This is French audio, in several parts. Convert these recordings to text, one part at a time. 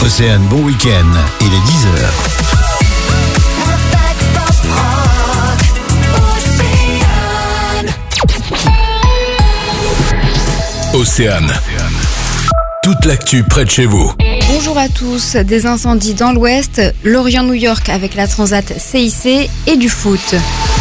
Océane, bon week-end. Il est 10h. Océane. Toute l'actu près de chez vous. Bonjour à tous. Des incendies dans l'ouest, Lorient-New York avec la Transat CIC et du foot.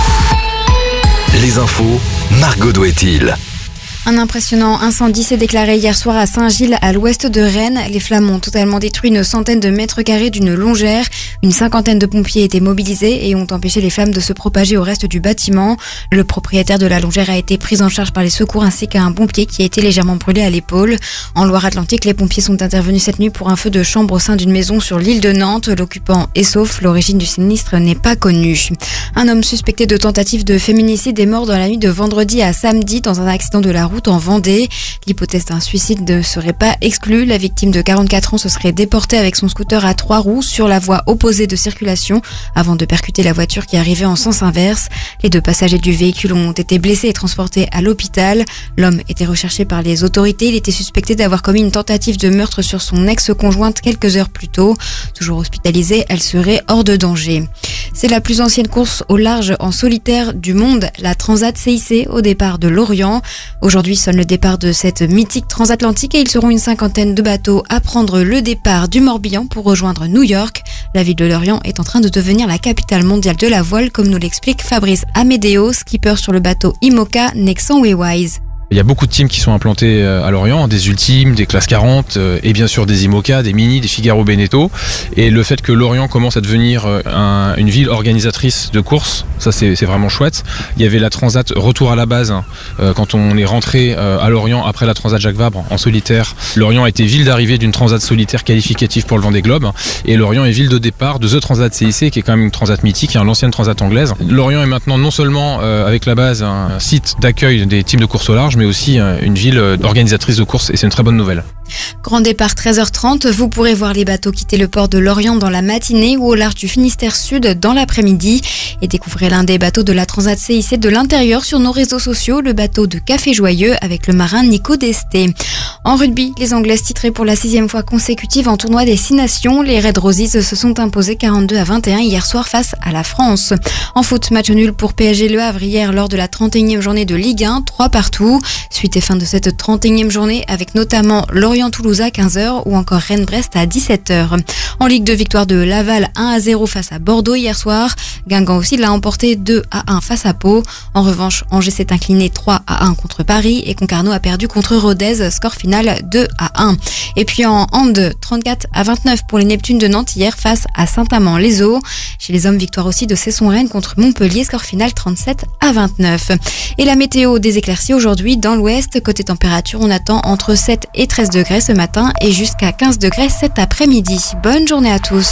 Les infos, Margot Douet-il. Un impressionnant incendie s'est déclaré hier soir à Saint-Gilles, à l'ouest de Rennes. Les flammes ont totalement détruit une centaine de mètres carrés d'une longère. Une cinquantaine de pompiers étaient mobilisés et ont empêché les flammes de se propager au reste du bâtiment. Le propriétaire de la longère a été pris en charge par les secours ainsi qu'un pompier qui a été légèrement brûlé à l'épaule. En Loire-Atlantique, les pompiers sont intervenus cette nuit pour un feu de chambre au sein d'une maison sur l'île de Nantes. L'occupant est sauf. L'origine du sinistre n'est pas connue. Un homme suspecté de tentative de féminicide est mort dans la nuit de vendredi à samedi dans un accident de la route en Vendée. L'hypothèse d'un suicide ne serait pas exclue. La victime de 44 ans se serait déportée avec son scooter à 3 roues sur la voie opposée de circulation avant de percuter la voiture qui arrivait en sens inverse. Les 2 passagers du véhicule ont été blessés et transportés à l'hôpital. L'homme était recherché par les autorités. Il était suspecté d'avoir commis une tentative de meurtre sur son ex-conjointe quelques heures plus tôt. Toujours hospitalisée, elle serait hors de danger. C'est la plus ancienne course au large en solitaire du monde, la Transat CIC au départ de Lorient. Aujourd'hui sonne le départ de cette mythique transatlantique et ils seront une cinquantaine de bateaux à prendre le départ du Morbihan pour rejoindre New York. La ville de Lorient est en train de devenir la capitale mondiale de la voile, comme nous l'explique Fabrice Amédéo, skipper sur le bateau IMOCA Nexan Waywise. Il y a beaucoup de teams qui sont implantés à Lorient, des Ultimes, des Classes 40 et bien sûr des IMOCA, des Mini, des Figaro Beneteau. Et le fait que Lorient commence à devenir une ville organisatrice de courses, ça c'est vraiment chouette. Il y avait la Transat Retour à la base quand on est rentré à Lorient après la Transat Jacques Vabre en solitaire. Lorient a été ville d'arrivée d'une Transat solitaire qualificative pour le Vendée Globe et Lorient est ville de départ de The Transat CIC qui est quand même une Transat mythique, l'ancienne Transat anglaise. Lorient est maintenant non seulement avec la base un site d'accueil des teams de course au large, mais aussi une ville organisatrice de courses et c'est une très bonne nouvelle. Grand départ 13h30, vous pourrez voir les bateaux quitter le port de Lorient dans la matinée ou au large du Finistère Sud dans l'après-midi et découvrez l'un des bateaux de la Transat CIC de l'intérieur sur nos réseaux sociaux, le bateau de Café Joyeux avec le marin Nico Desté. En rugby, les Anglaises titrées pour la 6e fois consécutive en tournoi des 6 nations, les Red Roses se sont imposés 42-21 hier soir face à la France. En foot, match nul pour PSG Le Havre hier lors de la 31e journée de Ligue 1, 3 partout. Suite et fin de cette 31e journée avec notamment Lorient-Toulouse à 15h ou encore Rennes-Brest à 17h. En Ligue 2, victoire de Laval 1-0 face à Bordeaux hier soir. Guingamp aussi l'a emporté 2-1 face à Pau. En revanche, Angers s'est incliné 3-1 contre Paris et Concarneau a perdu contre Rodez, score final 2-1. Et puis en hand, 34-29 pour les Neptunes de Nantes hier face à Saint-Amand-les-Eaux. Chez les hommes, victoire aussi de Cesson-Rennes contre Montpellier, score final 37-29. Et la météo, des éclaircies aujourd'hui dans l'ouest. Côté température, on attend entre 7 et 13 degrés ce matin et jusqu'à 15 degrés cet après-midi. Bonne journée à tous.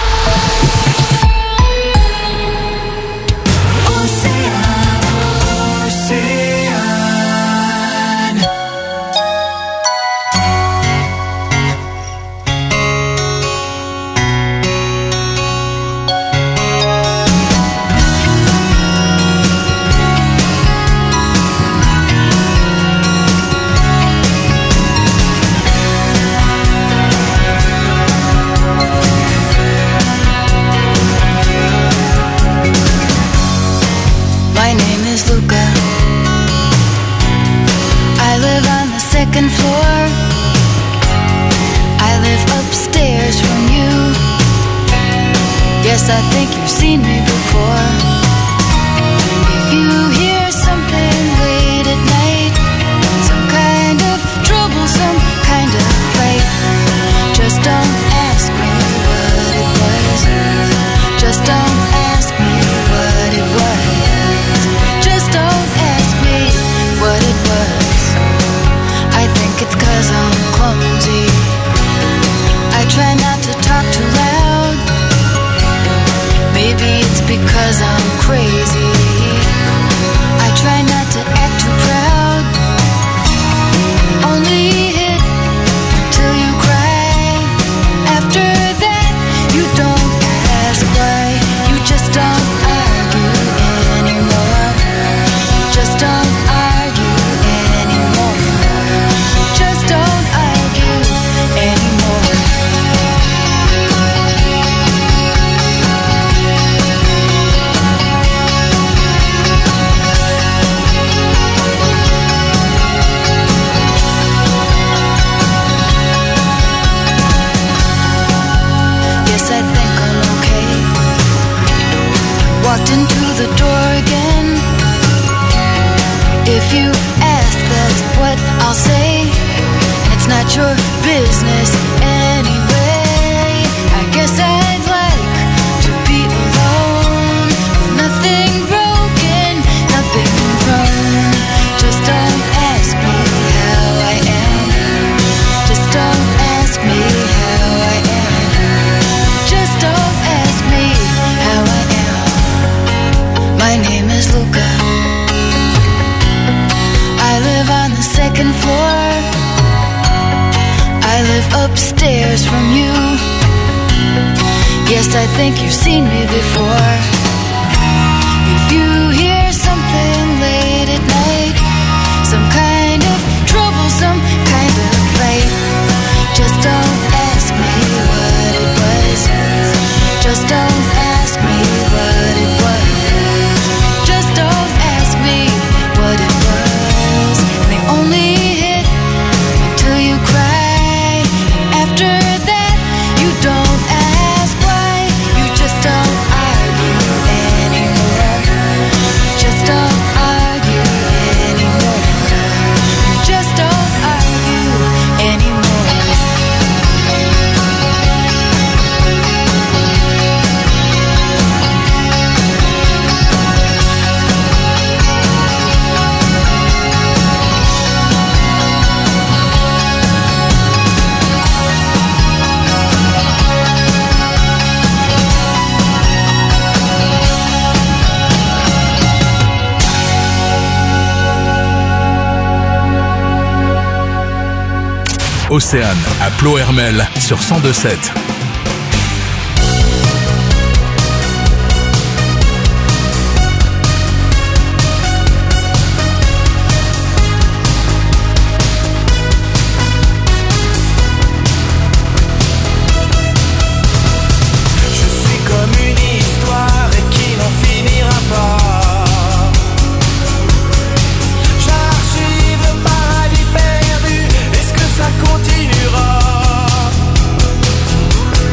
Second floor, I live upstairs from you. Yes, I think you've seen me before. If you hear something late at night, some kind of trouble, some kind of fight, just don't ask me what it was. Just don't ask me what it was. Just don't ask me what it was. I think it's 'cause I'm clumsy. I try not to talk too loud. Maybe it's because I'm upstairs from you. Yes, I think you've seen me before. If you hear something late at night, some kind of trouble, some kind of fight, just don't ask me what it was. Just don't ask me what it was. Just don't ask me what it was. They only hit until you cry. After that, you don't ask why. You just don't argue anymore. Just don't argue anymore. Just don't argue anymore. Océane à Plohermel sur 102.7. Continuera.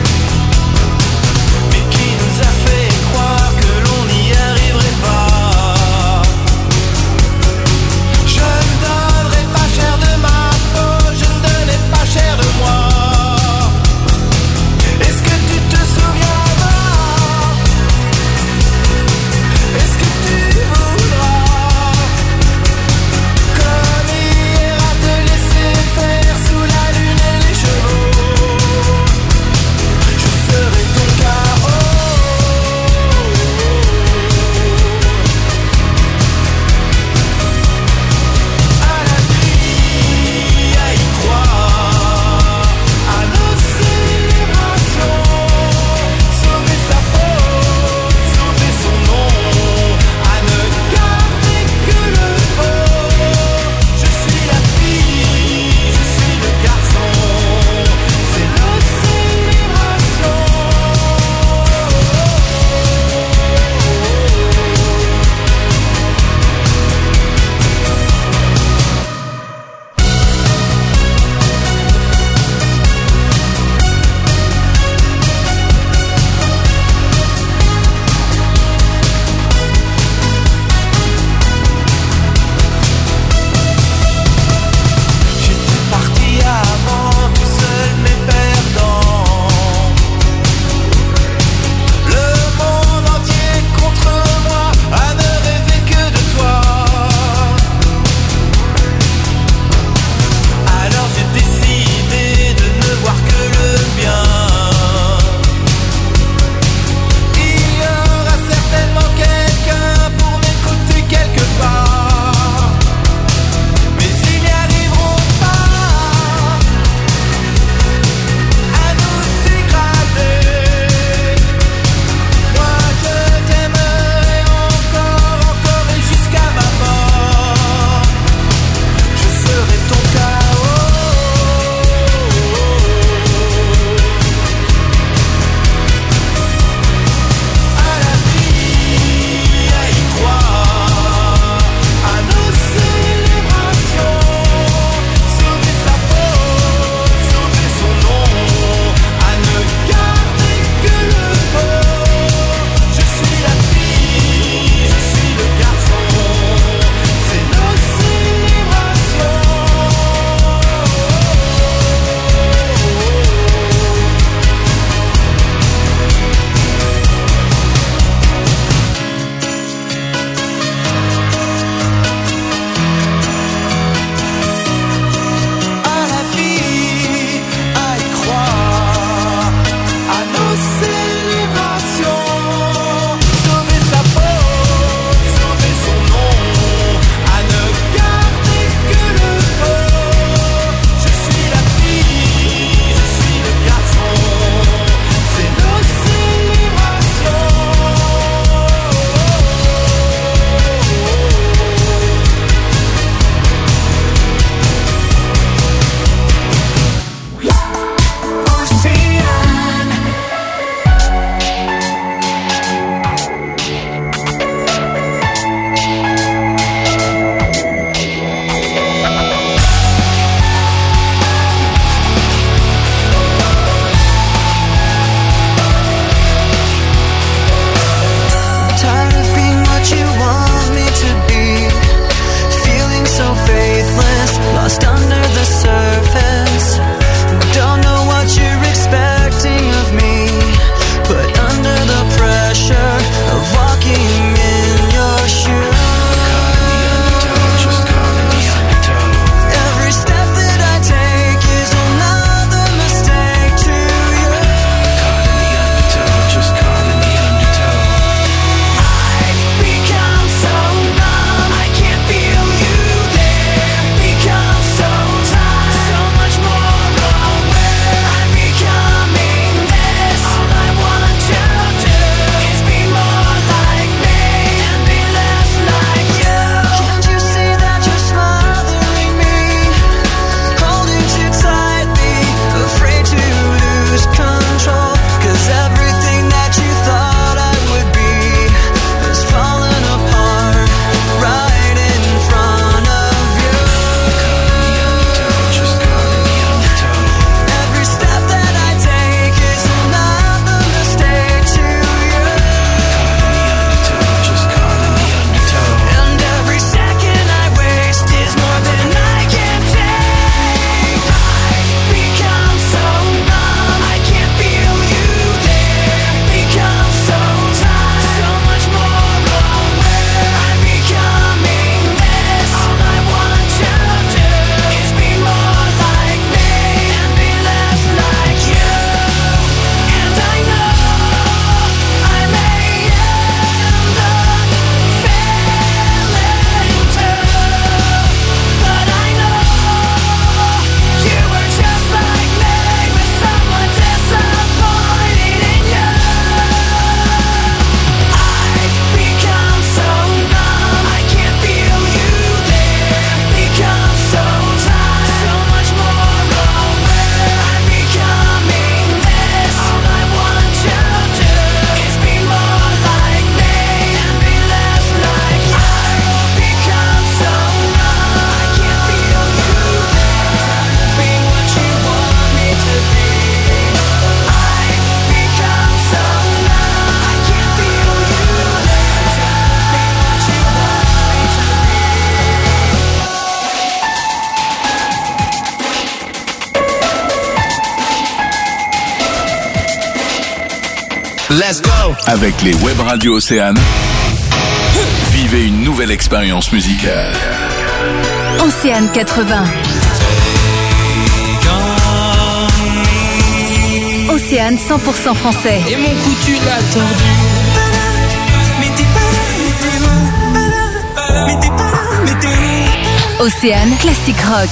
Avec les web radios Océane, vivez une nouvelle expérience musicale. Océane 80. Océane 100% français. Et mon cou tu l'as tordu. Océane classique rock.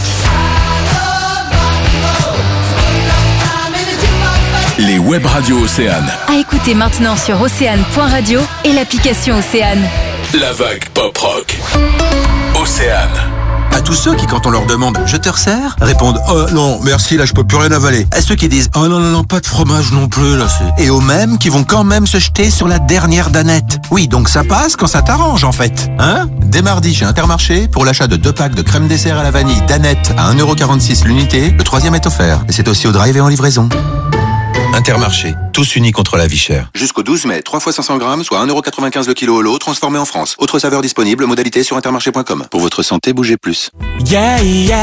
Les web radios Océane. À écouter maintenant sur océane.radio et l'application Océane. La vague pop rock. Océane. À tous ceux qui, quand on leur demande « Je te resserre ?» répondent « Oh non, merci, là je peux plus rien avaler ». À ceux qui disent « Oh non, pas de fromage non plus, là c'est... » Et aux mêmes qui vont quand même se jeter sur la dernière danette. Oui, donc ça passe quand ça t'arrange en fait. Hein ? Dès mardi chez Intermarché, pour l'achat de 2 packs de crème dessert à la vanille danette à 1,46€ l'unité, le 3e est offert. Et c'est aussi au drive et en livraison. Intermarché, tous unis contre la vie chère. Jusqu'au 12 mai, 3 fois 500 grammes, soit 1,95€ le kilo au lot, transformé en France. Autre saveur disponible, modalité sur intermarché.com. Pour votre santé, bougez plus. Yeah, yeah.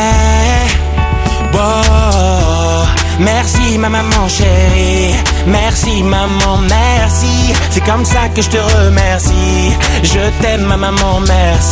Wow. Merci ma maman chérie. Merci maman, merci. C'est comme ça que je te remercie. Je t'aime ma maman, merci.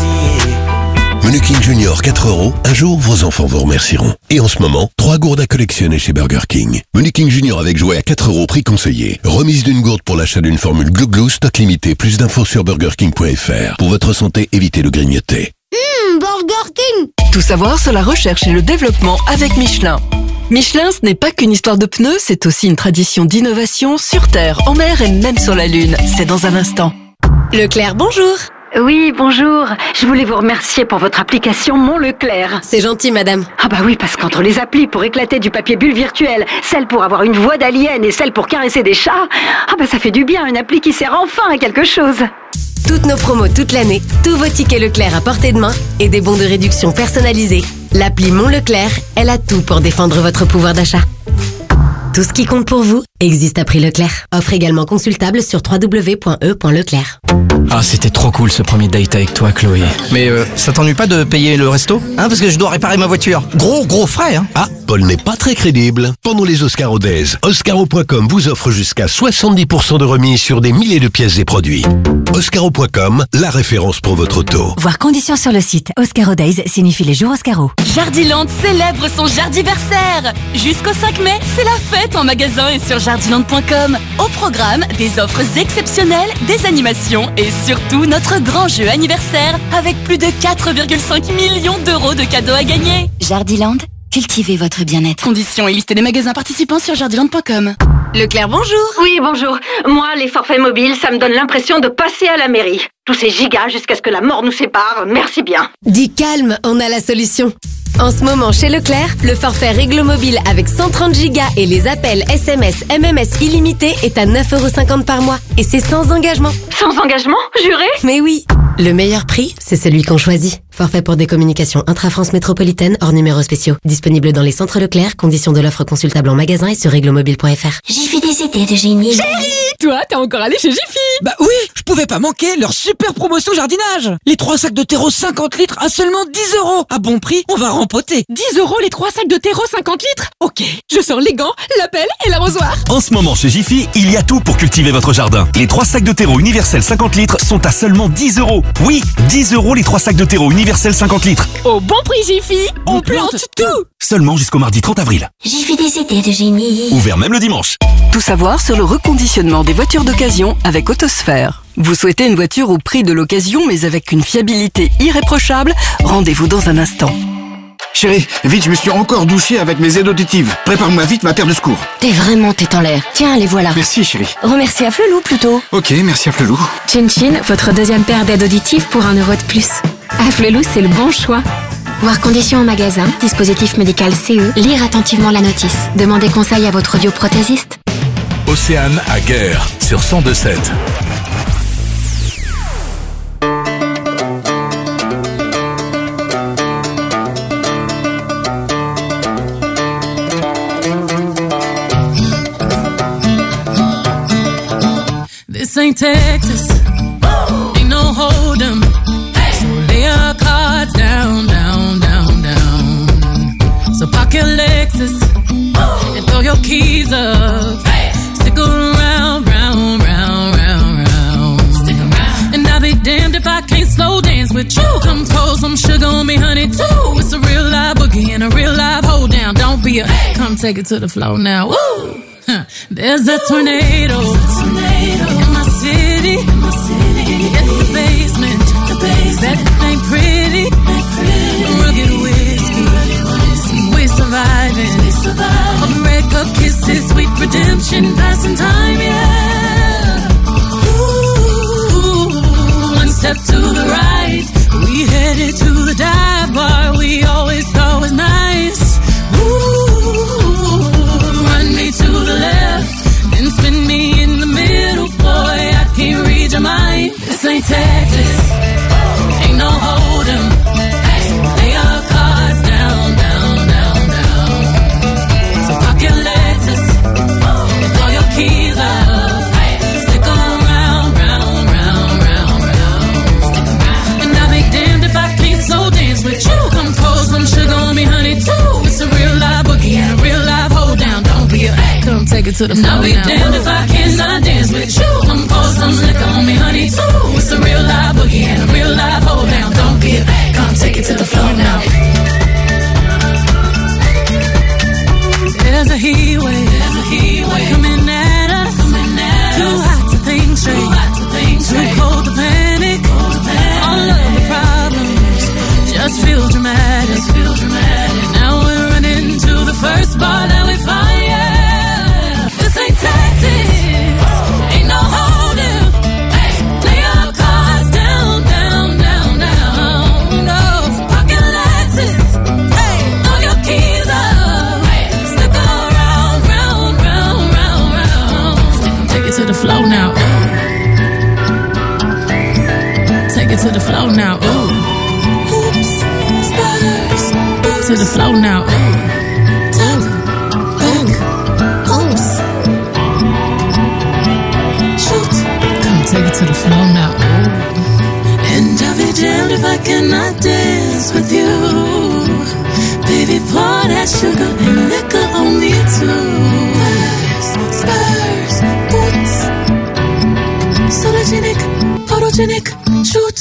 Menu King Junior 4€, un jour vos enfants vous remercieront. Et en ce moment, 3 gourdes à collectionner chez Burger King. Menu King Junior avec jouet à 4€, prix conseillé. Remise d'une gourde pour l'achat d'une formule Glou Glou, stock limité. Plus d'infos sur burgerking.fr. Pour votre santé, évitez le grignoter. Burger King! Tout savoir sur la recherche et le développement avec Michelin. Michelin, ce n'est pas qu'une histoire de pneus, c'est aussi une tradition d'innovation sur Terre, en mer et même sur la Lune. C'est dans un instant. Leclerc, bonjour. Oui, bonjour. Je voulais vous remercier pour votre application Mon Leclerc. C'est gentil, madame. Ah bah oui, parce qu'entre les applis pour éclater du papier bulle virtuel, celle pour avoir une voix d'alien et celle pour caresser des chats, ah bah ça fait du bien, une appli qui sert enfin à quelque chose. Toutes nos promos toute l'année, tous vos tickets Leclerc à portée de main et des bons de réduction personnalisés. L'appli Mon Leclerc, elle a tout pour défendre votre pouvoir d'achat. Tout ce qui compte pour vous existe à prix Leclerc. Offre également consultable sur www.e.leclerc. Ah, c'était trop cool ce premier date avec toi, Chloé. Mais ça t'ennuie pas de payer le resto ? Hein, parce que je dois réparer ma voiture. Gros frais, hein. Ah, Paul n'est pas très crédible. Pendant les Oscaro Days, Oscaro.com vous offre jusqu'à 70% de remise sur des milliers de pièces et produits. Oscaro.com, la référence pour votre auto. Voir conditions sur le site. Oscaro Days signifie les jours Oscaro. Jardiland célèbre son jardiversaire. Jusqu'au 5 mai, c'est la fête en magasin et sur jardiland.com. Au programme, des offres exceptionnelles, des animations et surtout notre grand jeu anniversaire avec plus de 4,5 millions d'euros de cadeaux à gagner. Jardiland, cultivez votre bien-être. Conditions et liste des magasins participants sur jardiland.com. Leclerc, bonjour. Oui, bonjour. Moi, les forfaits mobiles, ça me donne l'impression de passer à la mairie. Tous ces gigas jusqu'à ce que la mort nous sépare, merci bien. Dis calme, on a la solution. En ce moment, chez Leclerc, le forfait Réglo Mobile avec 130 Go et les appels SMS, MMS illimités est à 9,50€ par mois. Et c'est sans engagement. Sans engagement, juré ? Mais oui. Le meilleur prix, c'est celui qu'on choisit. Forfait pour des communications intra-France métropolitaine hors numéros spéciaux. Disponible dans les centres Leclerc, conditions de l'offre consultable en magasin et sur réglomobile.fr. Jiffy des idées de génie. Chérie, toi, t'es encore allé chez Jiffy ? Bah oui, je pouvais pas manquer leur super promotion jardinage. Les 3 sacs de terreau 50 litres à seulement 10€. À bon prix, on va rempoter. 10€ les 3 sacs de terreau 50 litres ? Ok, je sors les gants, la pelle et l'arrosoir. En ce moment chez Jiffy, il y a tout pour cultiver votre jardin. Les 3 sacs de terreau universel 50 litres sont à seulement 10€. Oui, 10€ les 3 sacs de terreau universel 50 litres. Au bon prix Jiffy, on plante tout. Seulement jusqu'au mardi 30 avril. Jiffy des idées de génie. Ouvert même le dimanche. Tout savoir sur le reconditionnement des voitures d'occasion avec Autosphère. Vous souhaitez une voiture au prix de l'occasion mais avec une fiabilité irréprochable ? Rendez-vous dans un instant. Chérie, vite, je me suis encore douché avec mes aides auditives. Prépare-moi vite ma paire de secours. T'es vraiment tête en l'air. Tiens, les voilà. Merci, chérie. Remercie à Flelou plutôt. Ok, merci à Flelou. Chin Chin, votre deuxième paire d'aides auditives pour 1€ de plus. À Flelou, c'est le bon choix. Voir conditions en magasin, dispositif médical CE, lire attentivement la notice. Demandez conseil à votre audioprothésiste. Océane à Guerre sur 102.7. This ain't Texas, ain't no hold 'em. So lay your cards down, down, down, down. So park your Lexus and throw your keys up. Stick around, round, round, round. with you. Come pour some sugar on me, honey, too. It's a real live boogie and a real live hold down. Don't be a come take it to the floor now. Woo! There's a tornado in my city. In the basement. That ain't pretty. Rugged whiskey. We're surviving. All the red cup kisses, sweet redemption, passing time, yeah. Ooh, one step to the right, we headed to the dive bar we always thought was nice. Ooh, run me to the left, then spin me in the middle, boy, I can't read your mind. This ain't Texas, ain't no hold'em. Lay your cards down, down, down, down. So pack your letters, throw your keys up. Stick around, round, round, round, round. And I'll be damned if I can't so dance with you. Come pour some sugar on me, honey, too. It's a real live boogie and a real live hold down. Don't be a come take it to the floor. I'll be damned if I cannot dance with you. Come pour some liquor on me, honey, too. It's a real live boogie and a real live hold down. Don't be a come take it to the floor now. There's a heat wave coming at us. Too hot to think straight, too cold to panic. All of the problems just feel dramatic. Now we're running to the first bar that we find. Yeah, this ain't Texas, ain't no hold'em. Lay your cards down, down, down, down. No pocket lenses. Throw your keys up. Stick around, round, round, round, round. Take it to the floor now. Take it to the floor now. Oops, spiders. To the floor now. Take it to the floor now. And I'll be damned if I cannot dance with you. Baby, pour that sugar and liquor on me too. Spurs, boots, sologenic, photogenic, shoot.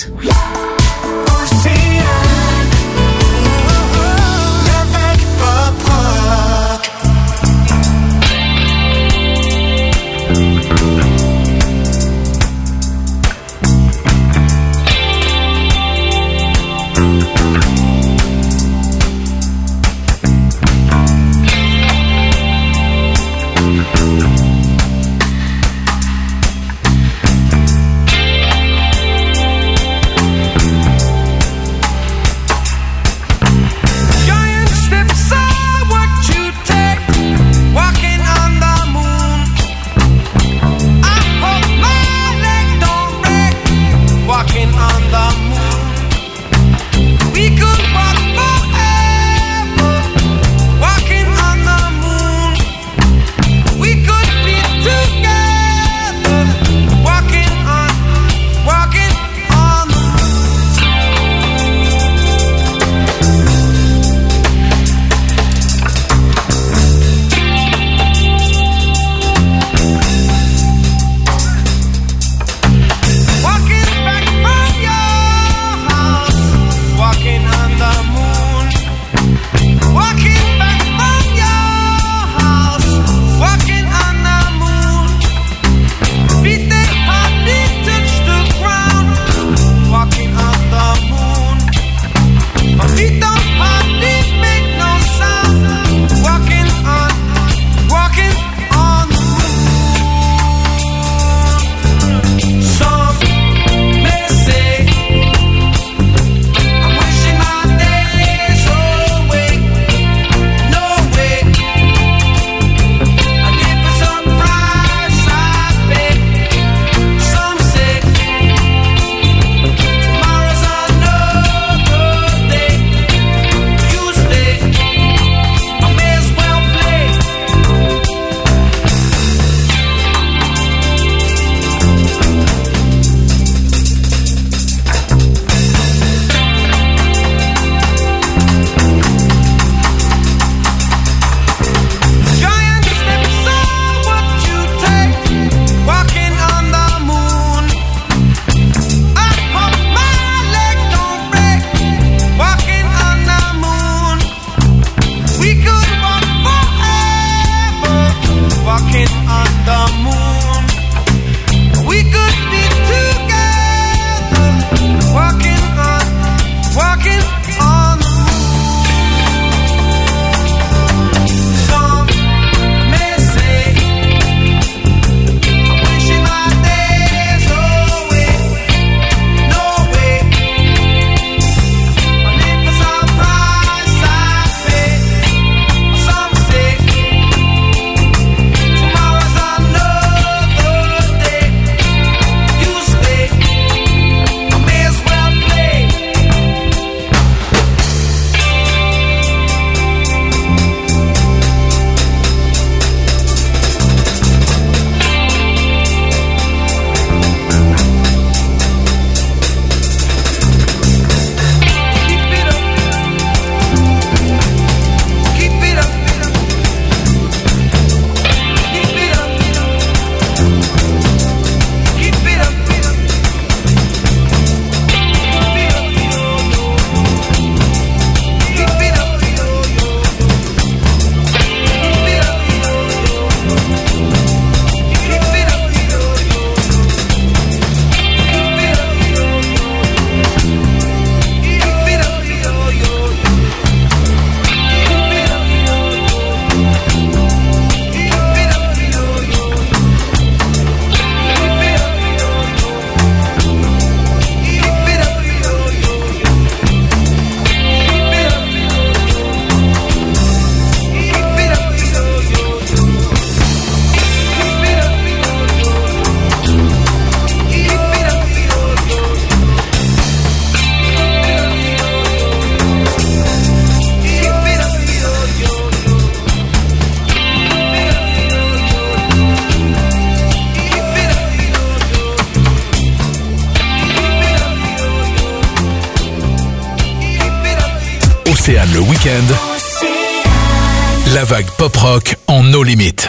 Océane le week-end. La vague pop-rock en no limite.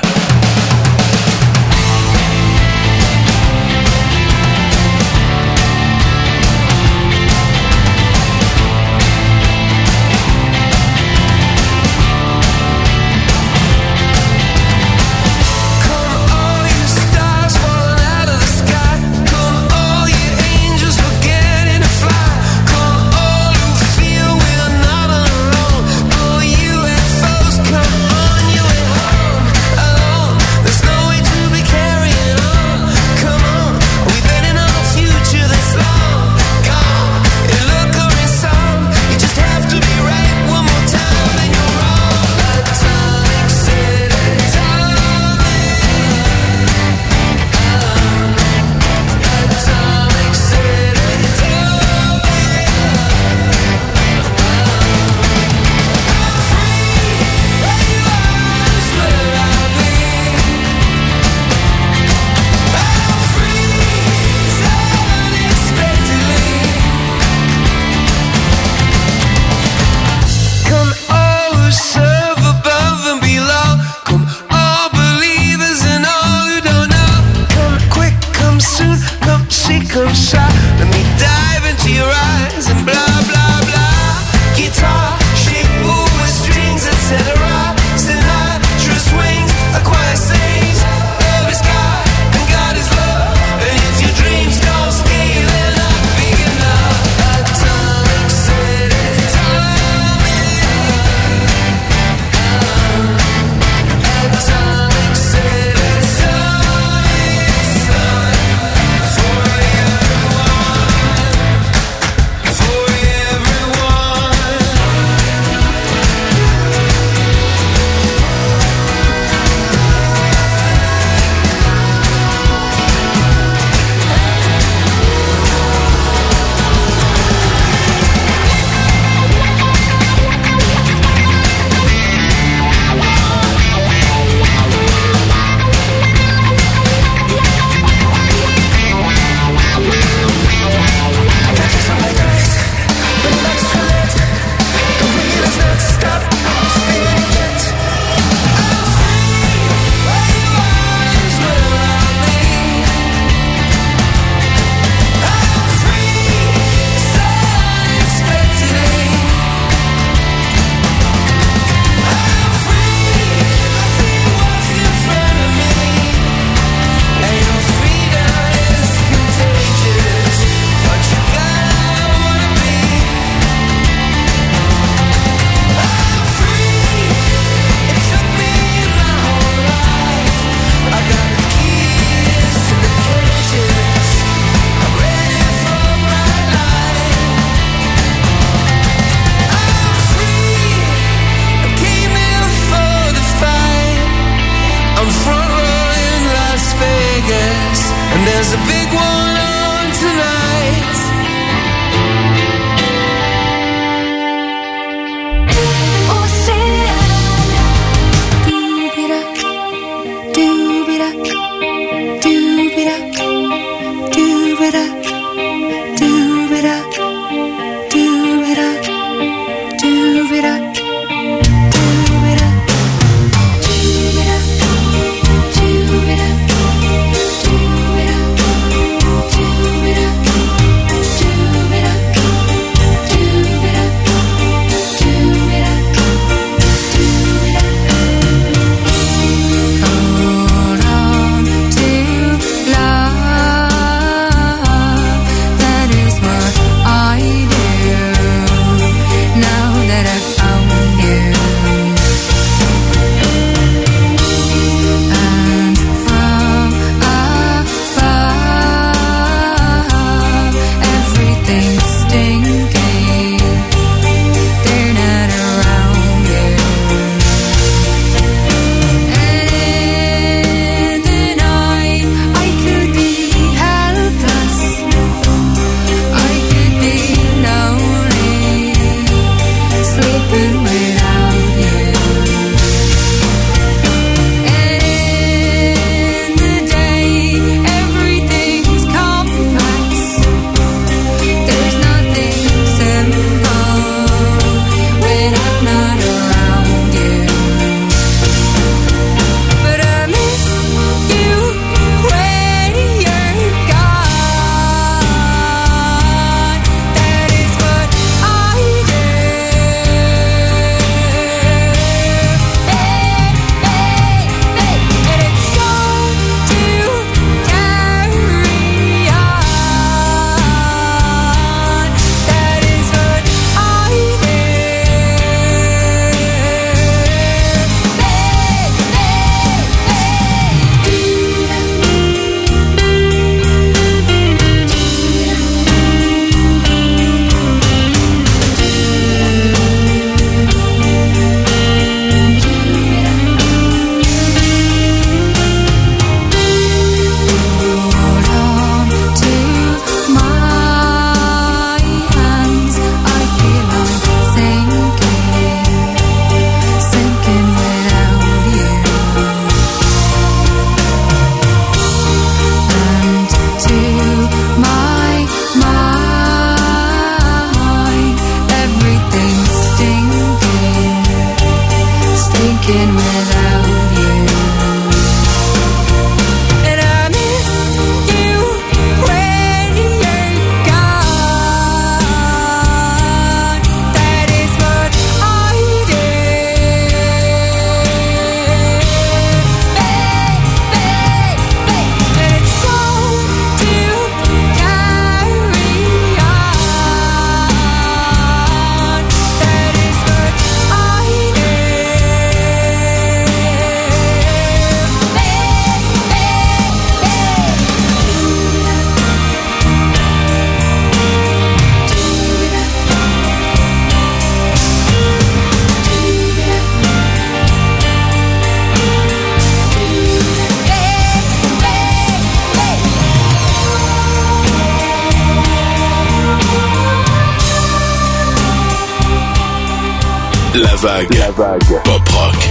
La vague. Pop rock.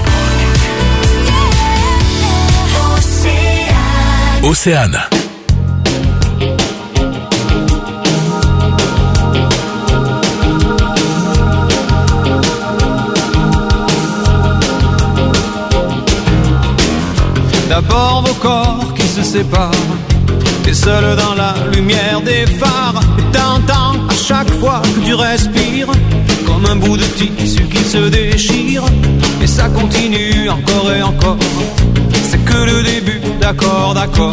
Océane. D'abord vos corps qui se séparent, et seul dans la lumière des phares. Et t'entends à chaque fois que tu respires, comme un bout de tissu qui se déchire. Et ça continue encore et encore, c'est que le début, d'accord, d'accord.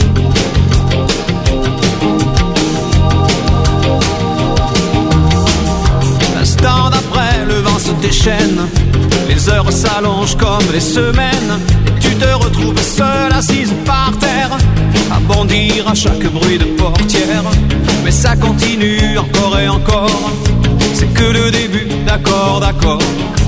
L'instant d'après, le vent se déchaîne, les heures s'allongent comme les semaines. Et tu te retrouves seule assise par terre, à bondir à chaque bruit de portière. Mais ça continue encore et encore, c'est que le début, d'accord, d'accord.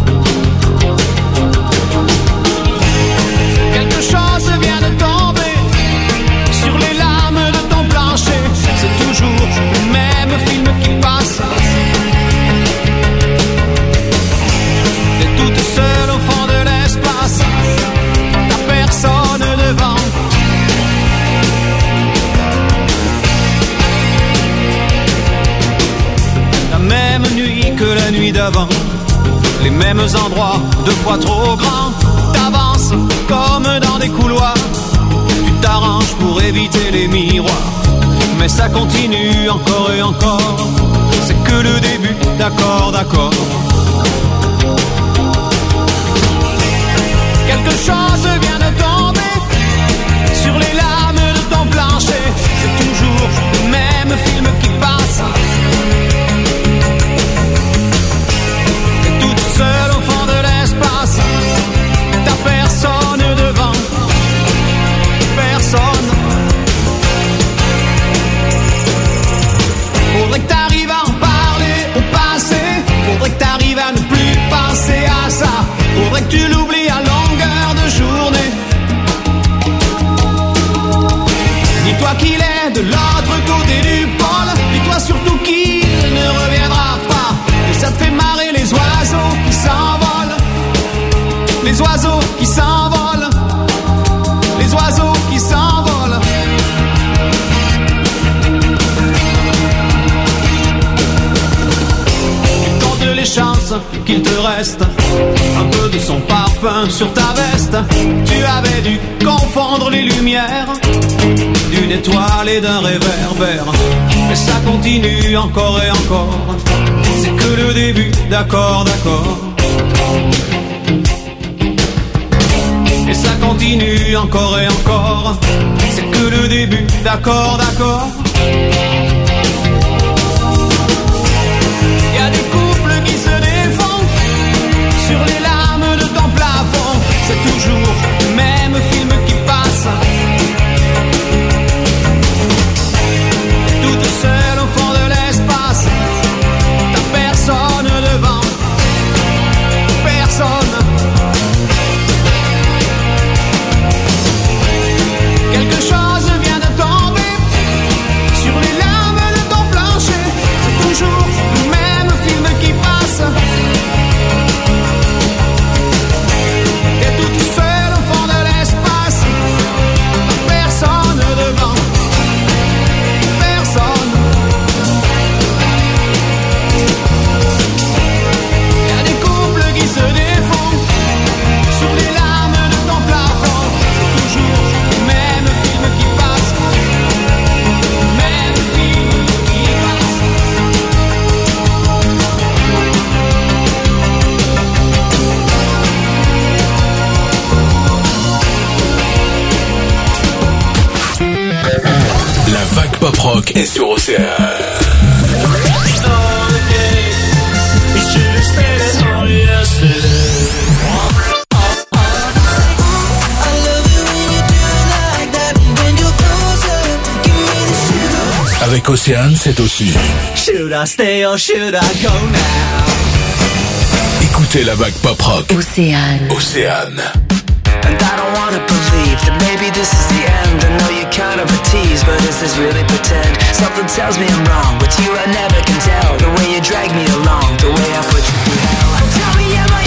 Quelque chose vient de tomber sur les lames de ton plancher. C'est toujours le même film qui passe. T'es toute seule au fond de l'espace, t'as personne devant. La même nuit que la nuit d'avant, les mêmes endroits, deux fois trop grands. T'avances comme dans des couloirs, tu t'arranges pour éviter les miroirs. Mais ça continue encore et encore, c'est que le début, d'accord, d'accord. Quelque chose vient de tomber sur les lames de ton plancher. C'est toujours le même film qui passe. T'es toute seule au fond de l'espace, t'as personne devant, personne. Faudrait que t'arrives à en parler au passé, faudrait que t'arrives à ne plus penser à ça, faudrait que tu l'oublies à longueur de journée. Dis-toi qu'il est de l'autre côté du pôle, dis-toi surtout qu'il ne reviendra pas. Et ça te fait marrer les oiseaux qui s'envolent, les oiseaux qui s'envolent, les oiseaux qui s'envolent. Il compte les chances qu'il te reste un peu de son parfum sur ta veste. Tu avais dû confondre les lumières d'une étoile et d'un réverbère. Mais ça continue encore et encore, c'est que le début, d'accord, d'accord. Et ça continue encore et encore, c'est que le début, d'accord, d'accord. Y a des couples qui se défont sur les lames de ton plafond. C'est toujours le même film qui passe. Toute seule au fond de l'espace, t'as personne devant, personne. Quelque chose vient de tomber sur les lames de ton plancher. C'est toujours le même film qui passe. T'es toute seule au fond de l'espace, personne devant, personne. Y'a des couples qui se défont sur les lames de ton plafond. C'est toujours le même film qui passe, le même film qui passe. La vague pop rock est sur Océane. Avec Océane, c'est aussi. Should I stay or should I go now? Écoutez la vague pop rock. Océane. Océane. And I don't wanna believe that maybe this is the end. I know you're kind of a tease, but is this really pretend? Something tells me I'm wrong. With you I never can tell. The way you drag me along, the way I put you through hell. Tell me am I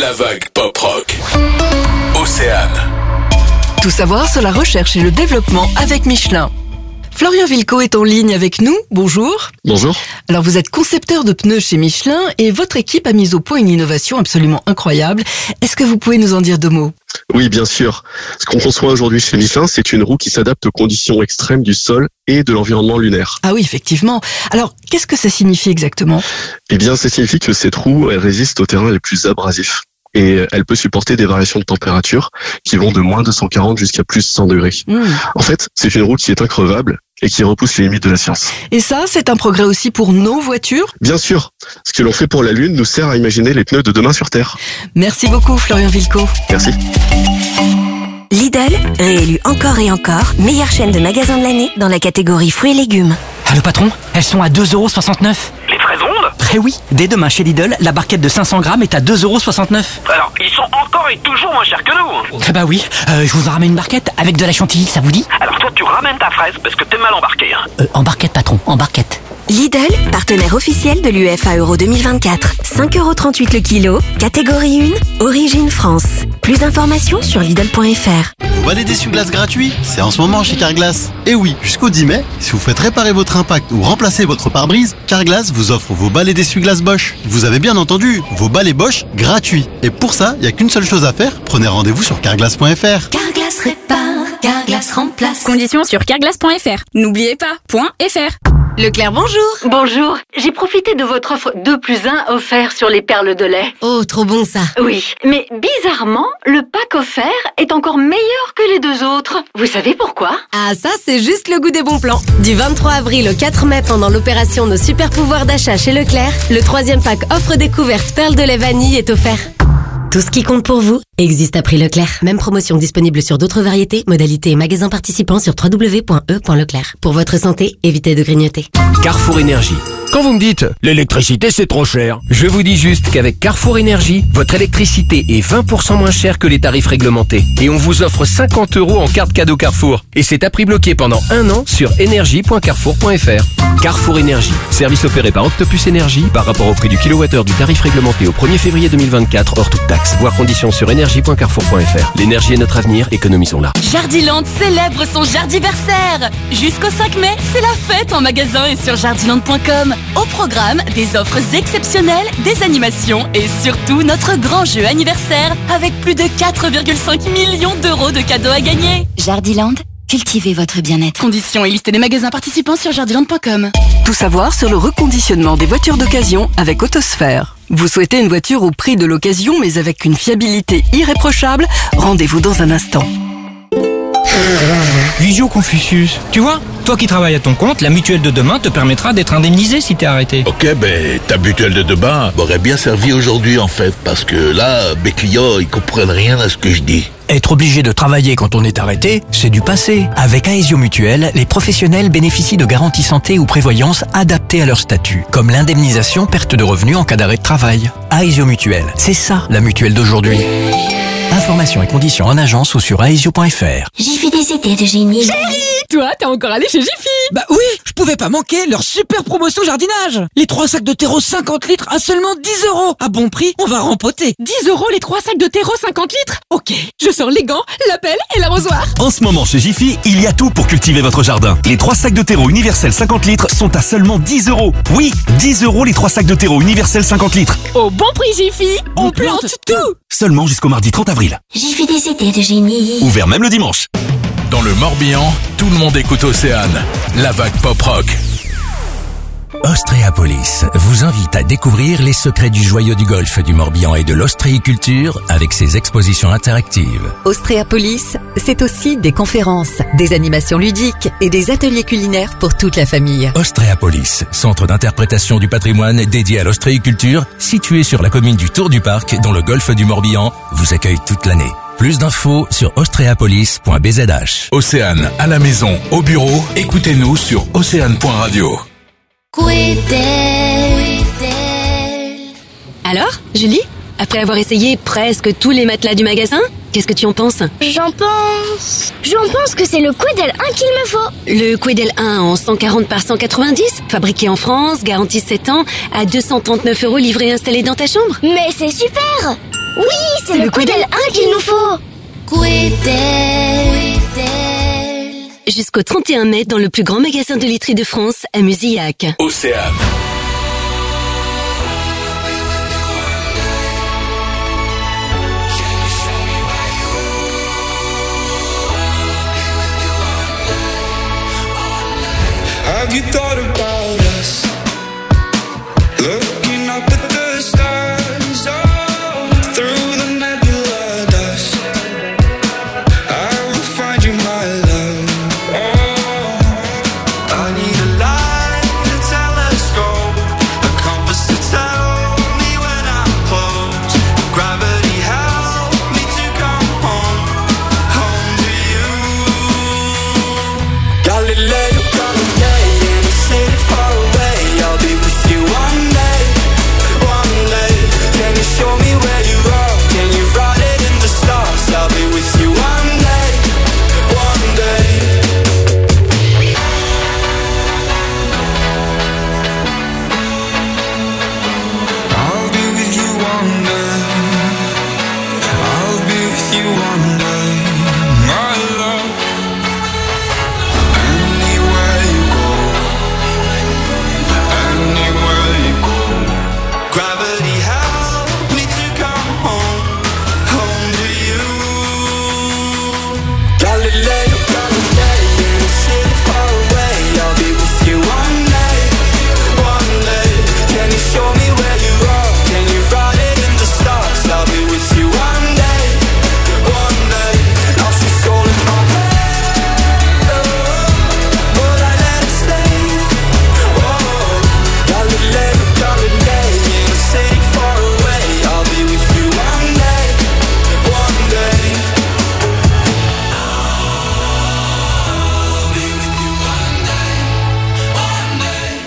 La vague pop-rock. Océane. Tout savoir sur la recherche et le développement avec Michelin. Florian Vilco est en ligne avec nous. Bonjour. Bonjour. Alors vous êtes concepteur de pneus chez Michelin et votre équipe a mis au point une innovation absolument incroyable. Est-ce que vous pouvez nous en dire deux mots ? Oui, bien sûr. Ce qu'on conçoit aujourd'hui chez Michelin, c'est une roue qui s'adapte aux conditions extrêmes du sol et de l'environnement lunaire. Ah oui, effectivement. Alors, qu'est-ce que ça signifie exactement ? Eh bien, ça signifie que cette roue, elle résiste aux terrains les plus abrasifs. Et elle peut supporter des variations de température qui vont de moins 240 jusqu'à plus 100 degrés. En fait, c'est une roue qui est increvable et qui repousse les limites de la science. Et ça, c'est un progrès aussi pour nos voitures ? Bien sûr. Ce que l'on fait pour la Lune nous sert à imaginer les pneus de demain sur Terre. Merci beaucoup, Florian Vilco. Merci. Lidl, réélu encore et encore, meilleure chaîne de magasins de l'année dans la catégorie fruits et légumes. Allô patron, elles sont à 2,69 €. Les fraises rondes ? Eh oui, dès demain chez Lidl, la barquette de 500 grammes est à 2,69 €. Alors, ils sont encore et toujours moins chers que nous. Ah bah oui, je vous en ramène une barquette avec de la chantilly, ça vous dit ? Alors toi, tu ramènes ta fraise parce que t'es mal embarqué. En barquette patron, en barquette. Lidl, partenaire officiel de l'UEFA Euro 2024. 5,38 € le kilo, catégorie 1, origine France. Plus d'informations sur Lidl.fr. Vous balai d'essuie-glace gratuit, c'est en ce moment chez Carglass. Et oui, jusqu'au 10 mai, si vous faites réparer votre impact ou remplacer votre pare-brise, Carglass vous offre vos balais d'essuie-glace Bosch. Vous avez bien entendu, vos balais Bosch gratuits. Et pour ça, il n'y a qu'une seule chose à faire, prenez rendez-vous sur Carglass.fr. Carglass répare, Carglass remplace. Conditions sur Carglass.fr. N'oubliez pas, .fr. Leclerc, bonjour. Bonjour. J'ai profité de votre offre 2+1 offert sur les perles de lait. Oh, trop bon ça. Oui, mais bizarrement, le pack offert est encore meilleur que les deux autres. Vous savez pourquoi ? Ah, ça, c'est juste le goût des bons plans. Du 23 avril au 4 mai, pendant l'opération Nos super pouvoirs d'achat chez Leclerc, le 3e pack offre découverte perles de lait vanille est offert. Tout ce qui compte pour vous existe à prix Leclerc. Même promotion disponible sur d'autres variétés, modalités et magasins participants sur www.e.leclerc. Pour votre santé, évitez de grignoter. Carrefour Énergie. Quand vous me dites « l'électricité c'est trop cher », je vous dis juste qu'avec Carrefour Énergie, votre électricité est 20% moins chère que les tarifs réglementés. Et on vous offre 50 € en carte cadeau Carrefour. Et c'est à prix bloqué pendant 1 an sur énergie.carrefour.fr. Carrefour Énergie. Service opéré par Octopus Énergie par rapport au prix du kilowattheure du tarif réglementé au 1er février 2024 hors toute taxe. Voir conditions sur énergie.carrefour.fr. L'énergie est notre avenir, économisons-la. Jardiland célèbre son jardiversaire. Jusqu'au 5 mai, c'est la fête en magasin et sur jardiland.com. Au programme, des offres exceptionnelles, des animations et surtout notre grand jeu anniversaire avec plus de 4,5 millions d'euros de cadeaux à gagner. Jardiland, cultivez votre bien-être. Conditions et liste des magasins participants sur jardiland.com. Tout savoir sur le reconditionnement des voitures d'occasion avec Autosphère. Vous souhaitez une voiture au prix de l'occasion mais avec une fiabilité irréprochable ? Rendez-vous dans un instant. Visio Confucius, tu vois, toi qui travailles à ton compte, la mutuelle de demain te permettra d'être indemnisé si t'es arrêté. Ok, ta mutuelle de demain m'aurait bien servi aujourd'hui en fait, parce que là, mes clients, ils comprennent rien à ce que je dis. Être obligé de travailler quand on est arrêté, c'est du passé. Avec Aesio Mutuelle, les professionnels bénéficient de garanties santé ou prévoyance adaptées à leur statut, comme l'indemnisation perte de revenus en cas d'arrêt de travail. Aesio Mutuelle, c'est ça la mutuelle d'aujourd'hui. Informations et conditions en agence ou sur aesio.fr. Jiffy des idées de génie. Chérie, toi, t'es encore allé chez Jiffy ? Bah oui, je pouvais pas manquer leur super promotion jardinage. Les 3 sacs de terreau 50 litres à seulement 10 €. À bon prix, on va rempoter. 10 € les 3 sacs de terreau 50 litres ? Ok, je sors les gants, la pelle et l'arrosoir. En ce moment chez Jiffy, il y a tout pour cultiver votre jardin. Les 3 sacs de terreau universel 50 litres sont à seulement 10 €. Oui, 10 € les 3 sacs de terreau universel 50 litres. Au bon prix Jiffy, on plante tout. Seulement jusqu'au mardi 30 avril. Jiffy des idées de génie. Ouvert même le dimanche. Dans le Morbihan, tout le monde écoute Océane. La vague pop-rock. Ostréapolis vous invite à découvrir les secrets du joyau du golfe du Morbihan et de l'ostréiculture avec ses expositions interactives. Ostréapolis, c'est aussi des conférences, des animations ludiques et des ateliers culinaires pour toute la famille. Ostréapolis, centre d'interprétation du patrimoine dédié à l'ostréiculture, situé sur la commune du Tour du Parc dans le golfe du Morbihan, vous accueille toute l'année. Plus d'infos sur ostréapolis.bzh. Océane, à la maison, au bureau, écoutez-nous sur océane.radio. Alors, Julie, après avoir essayé presque tous les matelas du magasin, qu'est-ce que tu en penses ? J'en pense que c'est le Quedel 1 qu'il me faut. Le Quedel 1 en 140 par 190, fabriqué en France, garantie 7 ans, à 239 € livré et installé dans ta chambre. Mais c'est super! Oui, c'est le Quidel 1 qu'il nous faut. Quidel. Jusqu'au 31 mai, dans le plus grand magasin de literie de France, à Musillac. Océane. Have you thought about us? Looking up at the stars, oh, through the nebula dust. I will find you, my love. Oh, I need a light, a telescope, a compass to tell me when I'm close. Gravity help me to come home, home to you. Galileo. Far away, I'll be with you one day, one day. Can you show me where you are? Can you write it in the stars? I'll be with you one day, one day. I'll be with you one day. I'll be with you one day, my love. Anywhere you go, anywhere you go, gravity help me to come home, home to you. Galileo, Galileo, in a city far away, I'll be with you one day, one day. Can you show me where you are? Can you write it in the stars? I'll be with you one day, one day. Now she's all in my head, oh, but I let it stay. Galileo, Galileo, in a city far away, I'll be with you one day, one day. I'll be with you one day, one day.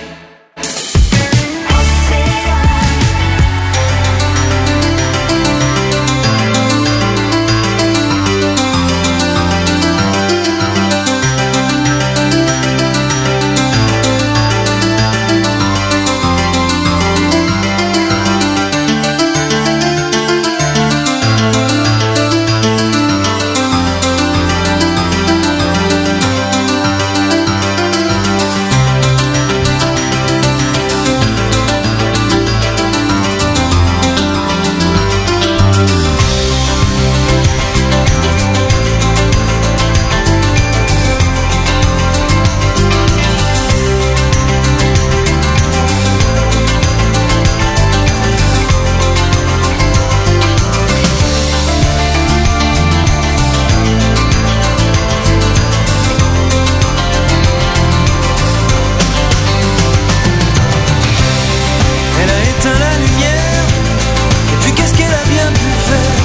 Elle a éteint la lumière, et puis qu'est-ce qu'elle a bien pu faire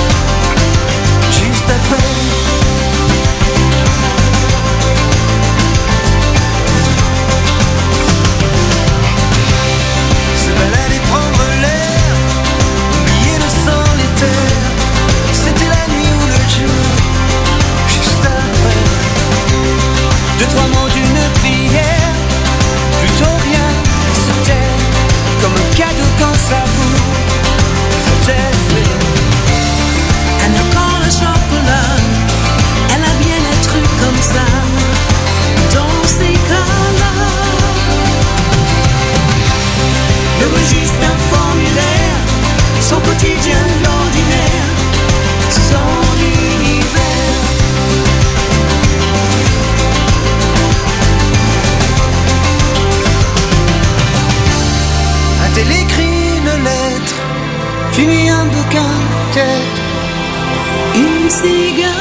juste après? Se balader, prendre l'air, oublier le sang, les terres. C'était la nuit ou le jour, juste après. Deux, trois mots d'une prière, plutôt rien, se taire. Comme un cadeau quand ça vous est fait. Elle n'a pas le chocolat, elle a bien un truc comme ça, dans ces cas-là. Le registre un formulaire, son quotidien l'ordinaire, son univers. A-t-elle écrit une lettre, fini un bouquin, peut-être une cigarette?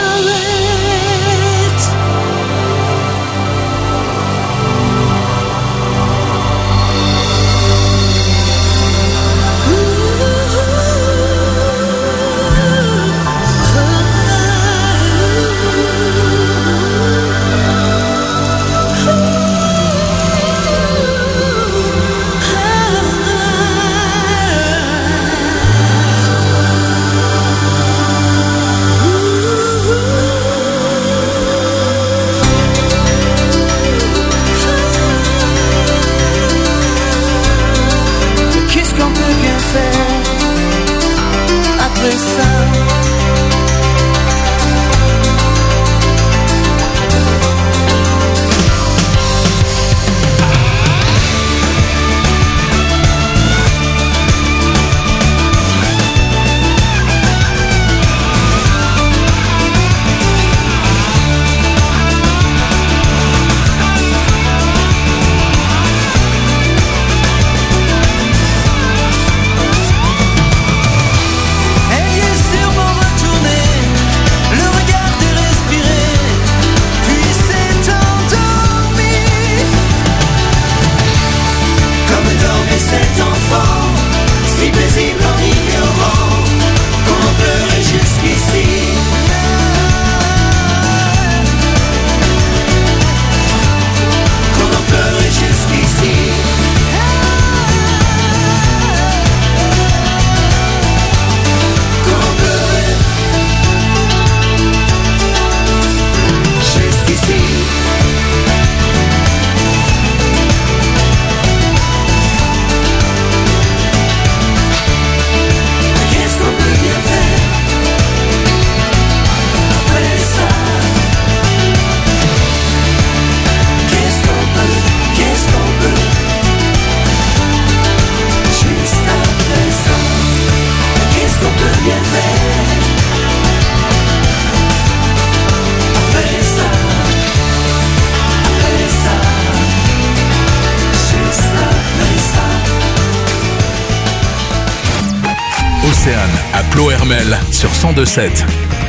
Océane à Plohermel sur 102.7.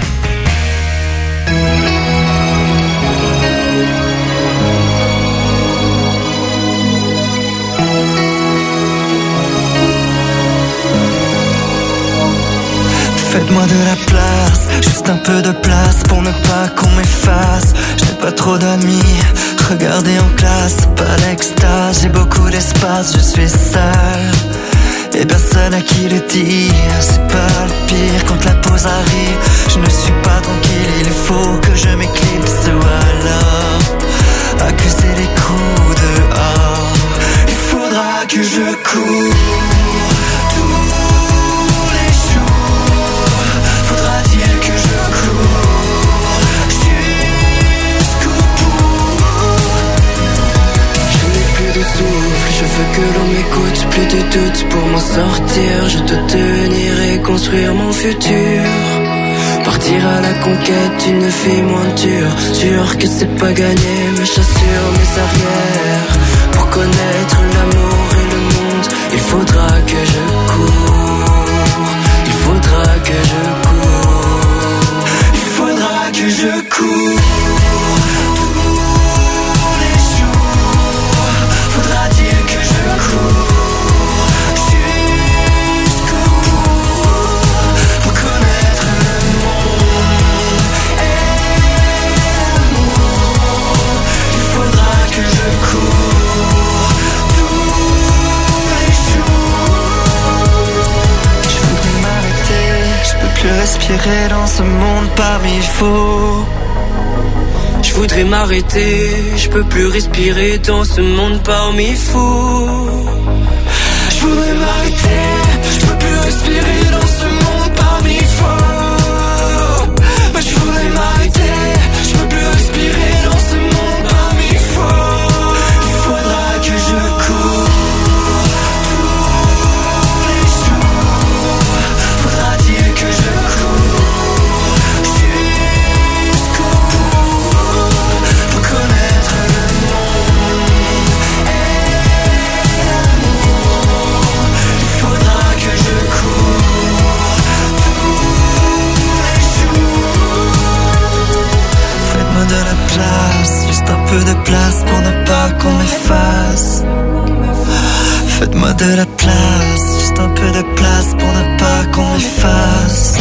Faites-moi de la place, juste un peu de place pour ne pas qu'on m'efface. Je n'ai pas trop d'amis, regardez en classe, pas l'extase. J'ai beaucoup d'espace, je suis seul et personne à qui le dire. C'est pas le pire quand la pause arrive. Je ne suis pas tranquille, il faut que je m'éclipse ou alors accuser les coups dehors. Il faudra que je cours je veux que l'on m'écoute, plus de doute pour m'en sortir. Je dois tenir et construire mon futur. Partir à la conquête d'une vie moins dure. Sûr que c'est pas gagné, mes chassures, mes arrières. Pour connaître l'amour et le monde, il faudra que je cours. Il faudra que je cours. Il faudra que je cours. Respirer dans ce monde parmi faux. Je voudrais m'arrêter, je peux plus respirer dans ce monde parmi fous. Je voudrais m'arrêter, je peux plus respirer dans ce monde parmi faux. Mais je voudrais m'arrêter, je peux plus respirer dans ce monde parmi faux. Il faudra que je cours. Juste un peu de place pour ne pas qu'on m'efface. Faites-moi de la place, juste un peu de place pour ne pas qu'on m'efface.